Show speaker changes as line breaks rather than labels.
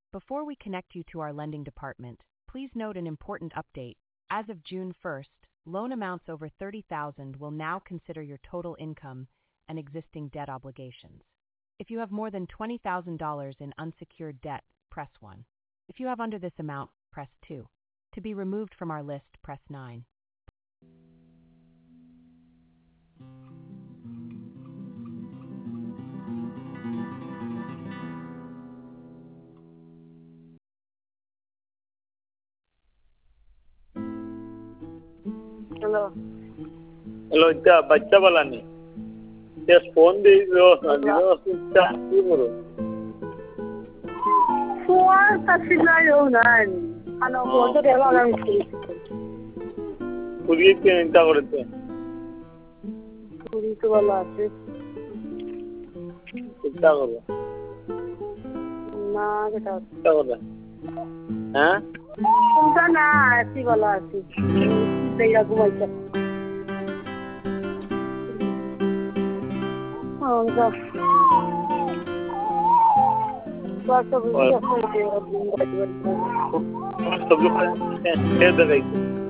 Before we connect you to our lending department, please note an important update. As of June 1st, loan amounts over $30,000 will now consider your total income and existing debt obligations. If you have more than $20,000 in unsecured debt, press 1. If you have under this amount, press 2. To be removed from our list, press 9.
Hello
hello क्या बच्चा वाला नहीं क्या phone दे व्यवस्था क्या करो
phone तसिलायो नानी ano foto de wala miki
police के इंता करते
पुलिस वाला আছে
कितना करो
না এটা
कितना करो हैं
কোনটা না আসি वाला আছে দেয়া ঘুমাইছে ওটা বাচ্চা বুঝি আছে
सब लोग कैसे